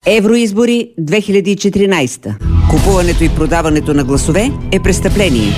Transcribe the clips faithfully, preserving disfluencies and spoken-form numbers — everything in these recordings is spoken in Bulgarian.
Евроизбори две хиляди и четиринадесета. Купуването и продаването на гласове е престъпление.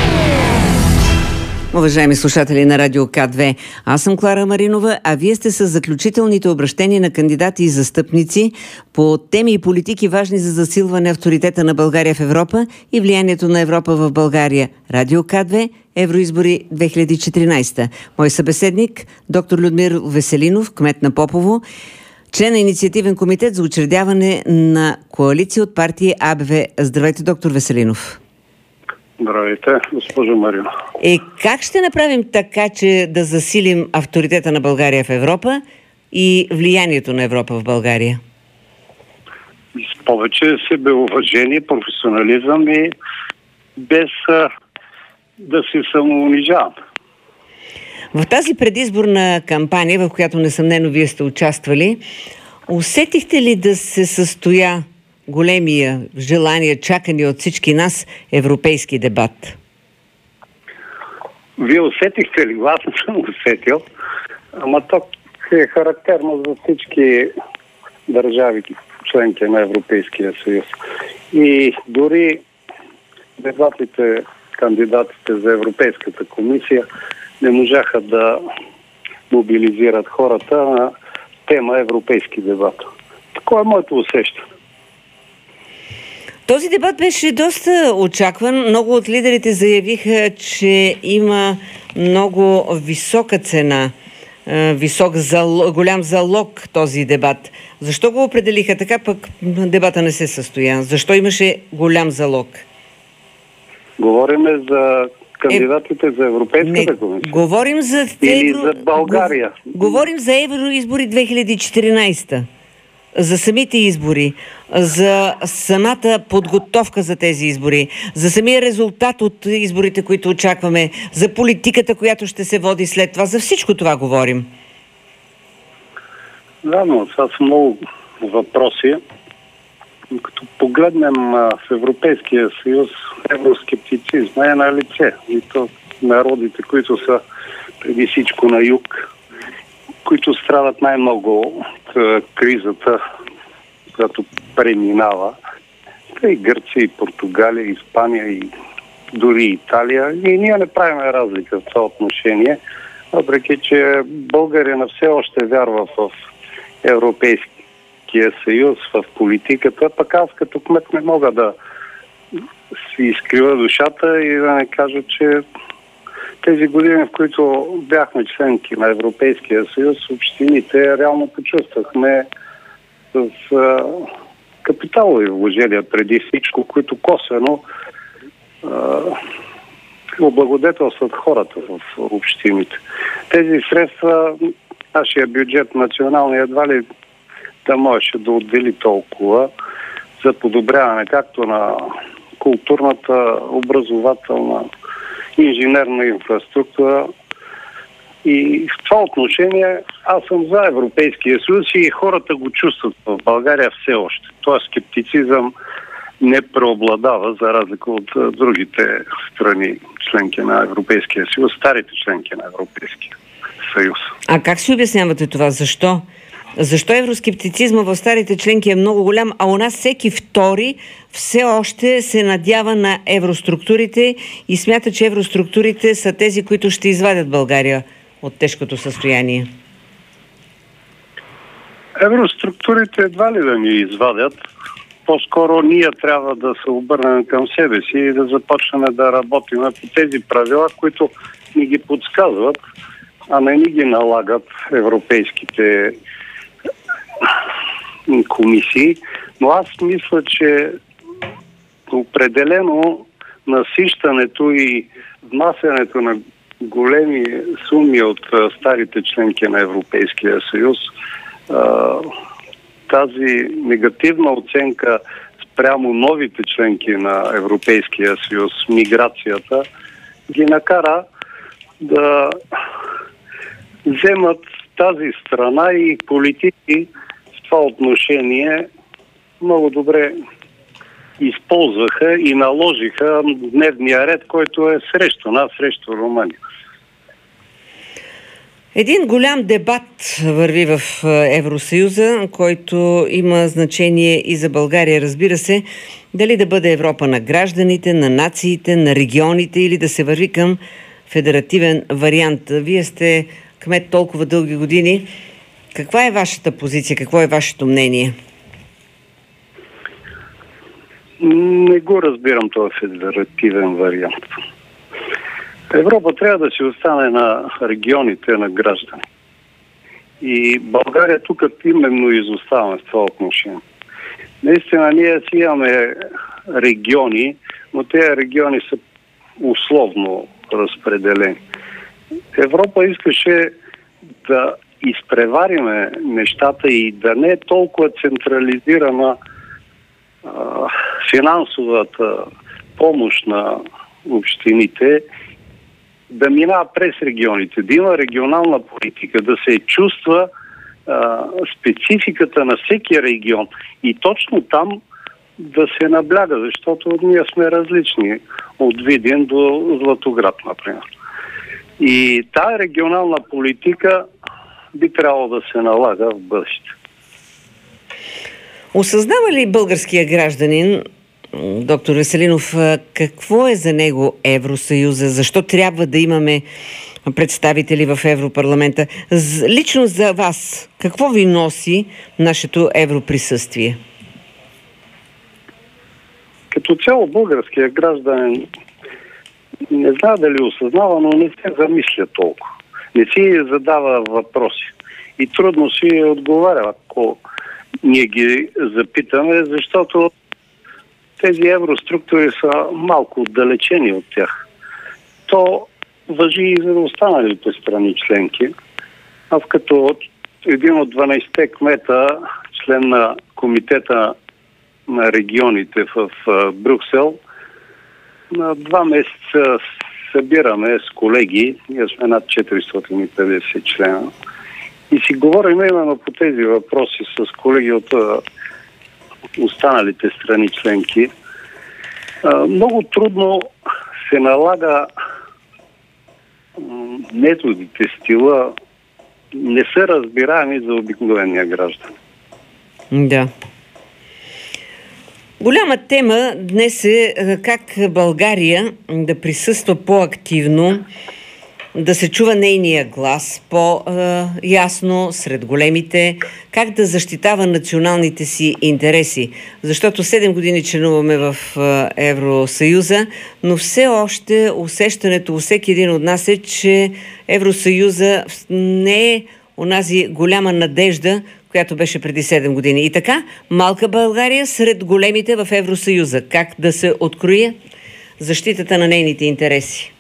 Уважаеми слушатели на Радио К две, аз съм Клара Маринова, а вие сте с заключителните обращения на кандидати и застъпници по теми и политики важни за засилване авторитета на България в Европа и влиянието на Европа в България. Радио К две, Евроизбори две хиляди и четиринадесета. Мой събеседник, доктор Людмир Веселинов, кмет на Попово, член на инициативен комитет за учредяване на коалиция от партии А Б В. Здравейте, доктор Веселинов. Здравейте, госпожо Марина. Е, как ще направим така, че да засилим авторитета на България в Европа и влиянието на Европа в България? С повече себеуважение, професионализъм и без а, да се самоунижавам. В тази предизборна кампания, в която несъмнено вие сте участвали, усетихте ли да се състоя големия желание, чакани от всички нас, европейски дебат? Вие усетихте ли? Аз не съм усетил. Ама то е характерно за всички държави, членки на Европейския съюз. И дори дебатите, кандидатите за Европейската комисия не можаха да мобилизират хората на тема европейски дебат. Такова е моето усещане. Този дебат беше доста очакван. Много от лидерите заявиха, че има много висока цена, висок залог, голям залог този дебат. Защо го определиха така, пък дебата не се състоя? Защо имаше голям залог? Говориме за кандидатите е, за Европейската комисия. Говорим за Или евро... за България. Говорим за Евроизбори две хиляди и четиринадесета. За самите избори, за самата подготовка за тези избори, за самия резултат от изборите, които очакваме, за политиката, която ще се води след това. За всичко това говорим. Да, но това са много въпроси. Като погледнем в Европейския съюз, евроскептицизма е на лице. И то народите, които са преди всичко на юг, които страдат най-много от кризата, която преминава. И Гърция, и Португалия, и Испания, и дори Италия. И ние не правим разлика в това отношение, въпреки че българина все още вярва в Европейския съюз, в политиката. Пък аз като кмет не мога да си изкрива душата и да не кажа, че тези години, в които бяхме членки на Европейския съюз, общините реално почувствахме с а, капиталови вложения преди всичко, които косвено а, облагодетелстват хората в общините. Тези средства, нашия бюджет националния едва ли да можеше да отдели толкова за подобряване както на културната, образователна, инженерна инфраструктура. И в това отношение аз съм за Европейския съюз и хората го чувстват в България все още. Тоест скептицизъм не преобладава за разлика от другите страни, членки на Европейския съюз, старите членки на Европейския съюз. А как си обяснявате това? Защо? Защо евроскептицизма в старите членки е много голям, а у нас всеки втори все още се надява на евроструктурите и смята, че евроструктурите са тези, които ще извадят България от тежкото състояние? Евроструктурите едва ли да ни извадят. По-скоро ние трябва да се обърнем към себе си и да започнем да работим по тези правила, които ни ги подсказват, а не ни ги налагат европейските комисии. Но аз мисля, че определено насищането и внасянето на големи суми от старите членки на Европейския съюз, тази негативна оценка спрямо новите членки на Европейския съюз, миграцията, ги накара да вземат тази страна и политики в това отношение много добре използваха и наложиха дневния ред, който е срещу нас, срещу Румъния. Един голям дебат върви в Евросъюза, който има значение и за България, разбира се, дали да бъде Европа на гражданите, на нациите, на регионите или да се върви към федеративен вариант. Вие сте кмет толкова дълги години. Каква е вашата позиция? Какво е вашето мнение? Не го разбирам този федеративен вариант. Европа трябва да си остане на регионите, на граждани. И България тук именно изоставаме в това отношение. Наистина ние си имаме региони, но тези региони са условно разпределени. Европа искаше да изпревариме нещата и да не е толкова централизирана а, финансовата помощ на общините, да минава през регионите, да има регионална политика, да се чувства а, спецификата на всеки регион и точно там да се набляга, защото ние сме различни от Видин до Златоград, например. И тая регионална политика би трябвало да се налага в бъдеще. Осъзнава ли българския гражданин, доктор Веселинов, какво е за него Евросъюза? Защо трябва да имаме представители в Европарламента? Лично за вас, какво ви носи нашето европрисъствие? Като цяло българския гражданин не знае дали осъзнава, но не се замисля толкова. Не си задава въпроси. И трудно си отговаря, ако ние ги запитаме, защото тези евроструктури са малко отдалечени от тях. То важи и за останалите страни членки. Аз като един от дванайсетте кмета, член на комитета на регионите в Брюксел, на два месеца събираме с колеги, ние сме над четиристотин и петдесет члена, и си говорим именно по тези въпроси с колеги от останалите страни членки. Много трудно се налага методите, стила, не са разбираеми за обикновения граждан. Да. Голяма тема днес е как България да присъства по-активно, да се чува нейния глас по-ясно сред големите, как да защитава националните си интереси. Защото седем години членуваме в Евросъюза, но все още усещането у всеки един от нас е, че Евросъюза не е онази голяма надежда, която беше преди седем години. И така, малка България сред големите в Евросъюза. Как да се открои защитата на нейните интереси?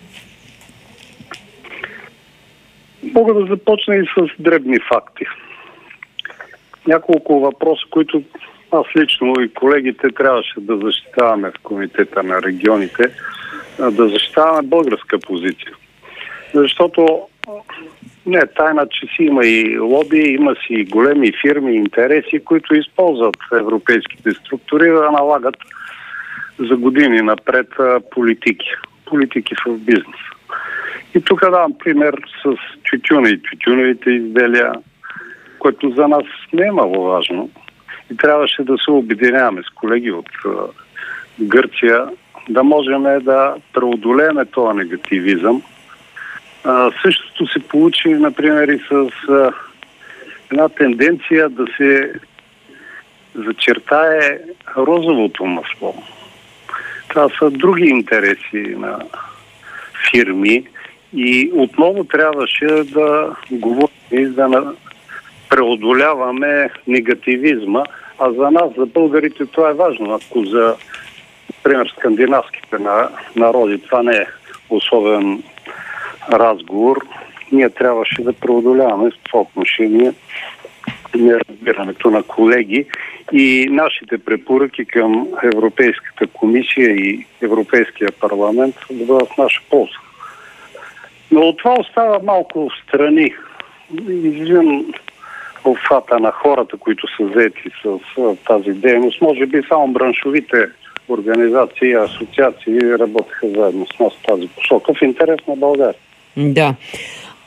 Мога да започна и с дребни факти. Няколко въпроса, които аз лично и колегите трябваше да защитаваме в Комитета на регионите, да защитаваме българска позиция. Защото не е тайна, че си има и лоби, има си и големи фирми и интереси, които използват европейските структури да налагат за години напред политики. Политики в бизнес. И тук давам пример с тютюна и тютюновите изделия, което за нас не е много важно. И трябваше да се обединяваме с колеги от Гърция, да можем да преодолеем този негативизъм. А, същото се получи, например, и с а, една тенденция да се зачертае розовото масло. Това са други интереси на фирми и отново трябваше да говорим и да преодоляваме негативизма, а за нас, за българите, това е важно. Ако за, например, скандинавските народи това не е особен разговор, ние трябваше да преодоляваме в това отношение неразбирането на колеги и нашите препоръки към Европейската комисия и Европейския парламент да бъдат в наша полза. Но от това остава малко в страни. Извън обхвата на хората, които са заети с тази дейност. Може би само браншовите организации и асоциации работеха заедно с нас в тази посока в интерес на България. Да.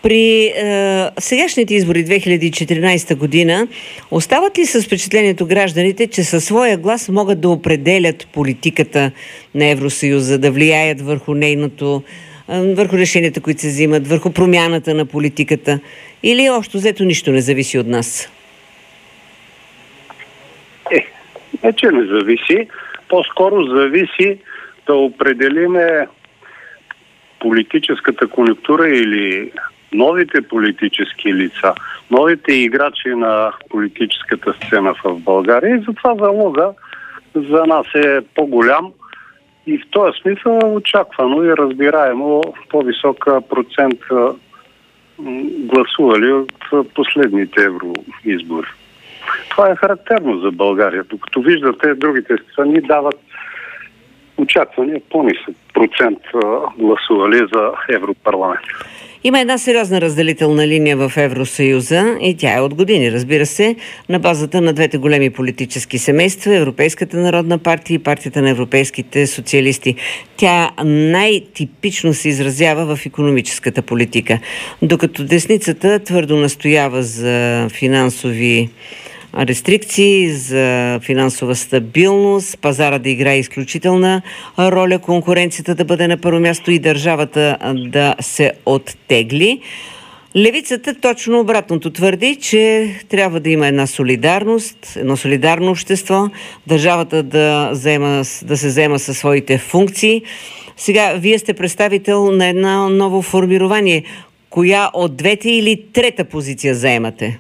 При е, сегашните избори две хиляди и четиринадесета година остават ли с впечатлението гражданите, че със своя глас могат да определят политиката на Евросъюза, да влияят върху нейното, е, върху решенията, които се взимат, върху промяната на политиката? Или общо взето нищо не зависи от нас? Е, не че не зависи. По-скоро зависи да определиме политическата конюнктура или новите политически лица, новите играчи на политическата сцена в България, и затова залога за нас е по-голям и в този смисъл очаквано и разбираемо по-висок процент гласували от последните евроизбори. Това е характерно за България. Докато виждате, другите страни дават очаквания по-нисък процент гласували за Европарламент. Има една сериозна разделителна линия в Евросъюза и тя е от години, разбира се, на базата на двете големи политически семейства, Европейската народна партия и партията на европейските социалисти. Тя най-типично се изразява в икономическата политика, докато десницата твърдо настоява за финансови рестрикции, за финансова стабилност, пазара да играе изключителна роля, конкуренцията да бъде на първо място и държавата да се оттегли. Левицата точно обратното твърди, че трябва да има една солидарност, едно солидарно общество, държавата да, заема, да се заема със своите функции. Сега, вие сте представител на едно ново формирование. Коя от двете или трета позиция заемате?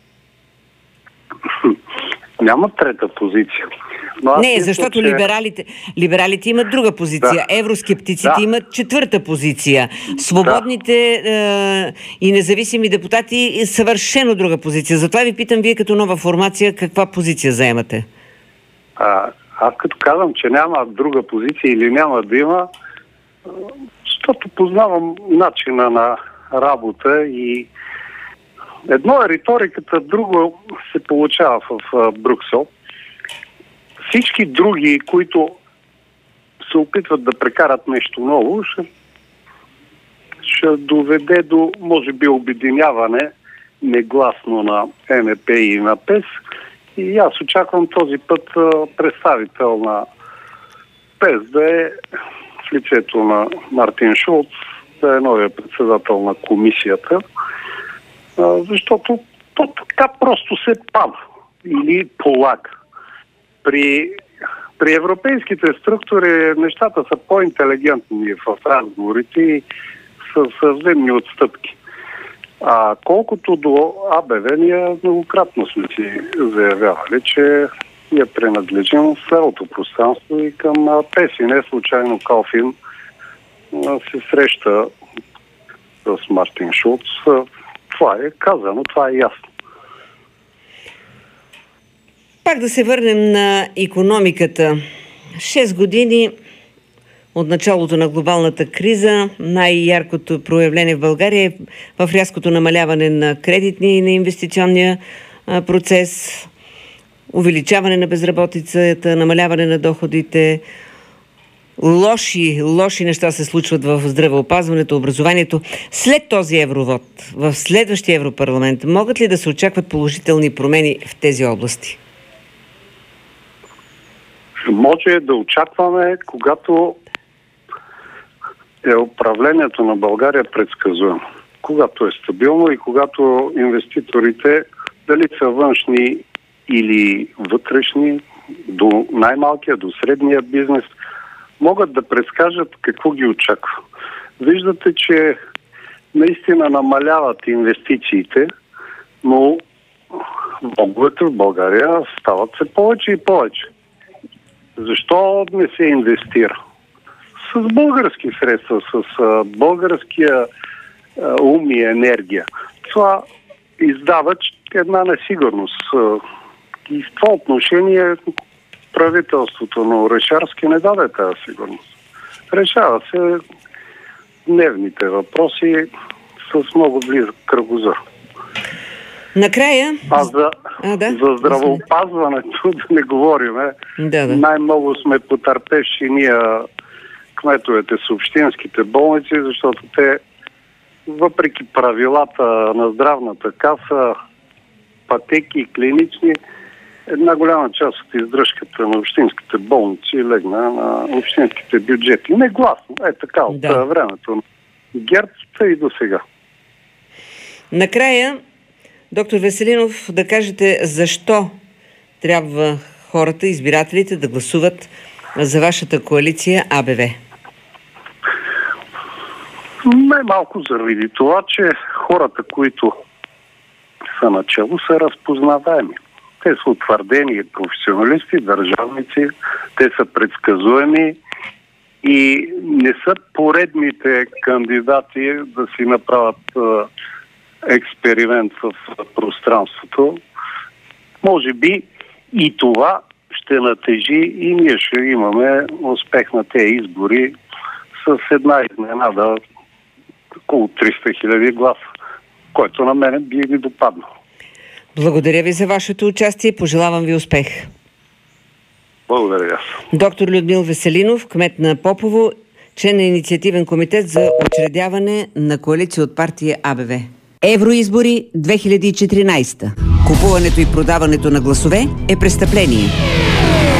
Няма трета позиция. Но не, защото че... либералите, либералите имат друга позиция, да. Евроскептиците да. имат четвърта позиция, свободните да. е, и независими депутати съвършено друга позиция. Затова ви питам, вие като нова формация, каква позиция заемате? А, аз като казвам, че няма друга позиция или няма да има, защото познавам начина на работа и едно е риториката, друго се получава в, в Брюксел. Всички други, които се опитват да прекарат нещо ново, ще, ще доведе до, може би, обединяване негласно на Н П и на П Е С. И аз очаквам този път представител на П E С да е в лицето на Мартин Шулц, да е новия председател на комисията. Защото то така просто се пада или полага. При, при европейските структури нещата са по-интелигентни в разговорите и с взаимни отстъпки. А колкото до А Б В, ние многократно сме си заявявали, че ние принадлежим в цялото пространство и към П E С. И не случайно Калфин се среща с Мартин Шулц. Това е казано, това е ясно. Пак да се върнем на икономиката. Шест години от началото на глобалната криза, най-яркото проявление в България е в рязкото намаляване на кредитния и на инвестиционния процес, увеличаване на безработицата, намаляване на доходите. Лоши, лоши неща се случват в здравеопазването, образованието. След този евровод, в следващия Европарламент, могат ли да се очакват положителни промени в тези области? Може да очакваме, когато е управлението на България предсказуемо. Когато е стабилно и когато инвеститорите, дали са външни или вътрешни, до най-малкия, до средния бизнес, могат да предскажат какво ги очаква. Виждате, че наистина намаляват инвестициите, но влоговете в България стават все повече и повече. Защо не се инвестира? С български средства, с а, българския а, ум и енергия. Това издава една несигурност. И в това отношение правителството на Орешарски не даде тази сигурност. Решава се дневните въпроси с много близък кръгозор. Накрая... А за, а, да? за здравеопазването да не говориме. Да, да. Най-много сме потърпевши ние кметовете с общинските болници, защото те въпреки правилата на здравната каса, пътеки и клинични, една голяма част от издръжката на общинските болници легна на общинските бюджети. Негласно. Е така от да. времето на ГЕРБ и до сега. Накрая, доктор Веселинов, да кажете защо трябва хората, избирателите да гласуват за вашата коалиция А Б В? Най-малко заради това, че хората, които са начало, са разпознаваеми. Те са утвърдени професионалисти, държавници, те са предсказуеми и не са поредните кандидати да си направят експеримент в пространството. Може би и това ще натежи и ние ще имаме успех на тези избори с една изненада около триста хиляди гласа, който на мен би ми допаднал. Благодаря ви за вашето участие. Пожелавам ви успех. Благодаря аз. Доктор Людмил Веселинов, кмет на Попово, член на инициативен комитет за учредяване на коалиция от партия А Б В. Евроизбори две хиляди и четиринадесета. Купуването и продаването на гласове е престъпление.